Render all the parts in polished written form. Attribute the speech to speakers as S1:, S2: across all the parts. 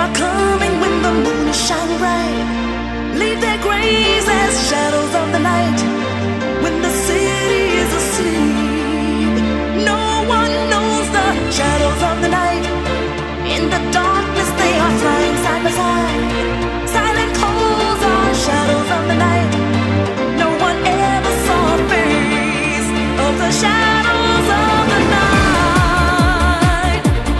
S1: are coming when the moon is shining bright. Leave their graves as shadows of the night. When the city is asleep, no one knows the shadows of the night. In the darkness they are flying side by side. Silent calls are shadows of the night. No one ever saw a face of the shadows of the night.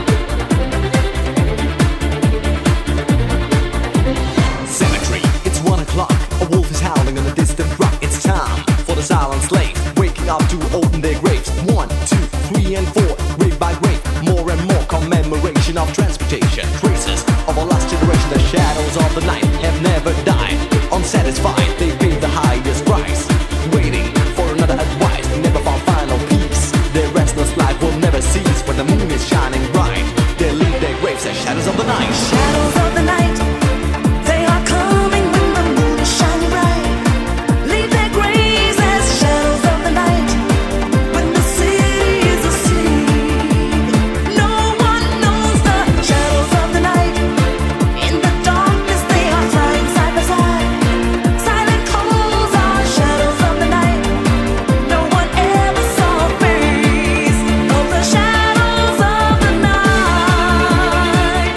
S2: Cemetery, it's 1 o'clock. A wolf is howling on a distant rock. It's time for the silent slaves waking up to open their graves. 1, 2, 3 and 4, grave by grave, more and more commemoration of transportation. Traces of a lost generation. The shadows of the night have never died. Unsatisfied, they pay the highest price, waiting for another advice. Never found final peace. Their restless life will never cease. When the moon is shining bright, they leave their graves as shadows of the night.
S1: Shadows of the night, they are coming when the moon is shining bright. Leave their graves as shadows of the night. When the city is asleep, no one knows the shadows of the night. In the darkness they are flying side by side. Silent calls are shadows of the night. No one ever saw a face of the shadows of the night.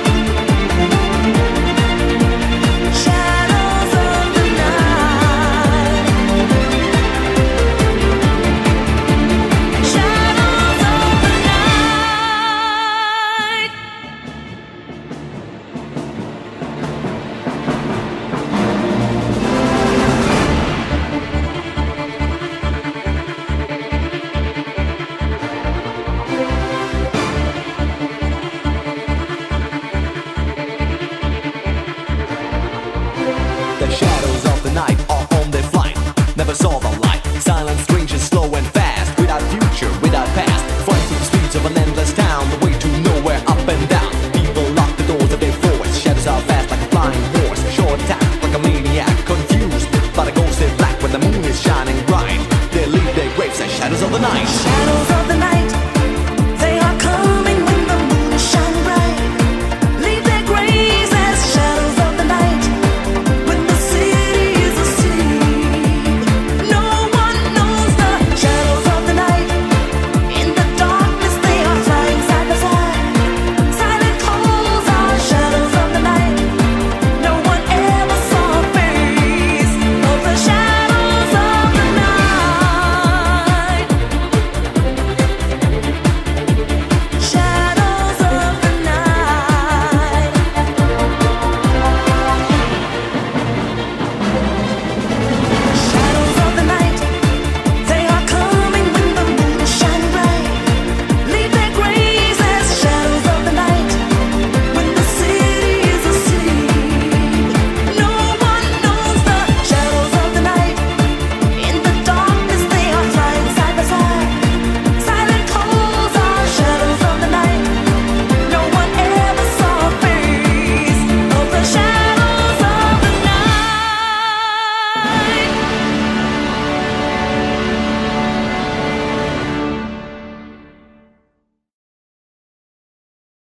S1: Shadows of the night. Shadows of the night.
S2: The shadows of the night are on their flight. Never saw the light. Silent, strange and slow and fast. Without future, without past. Flying through the streets of a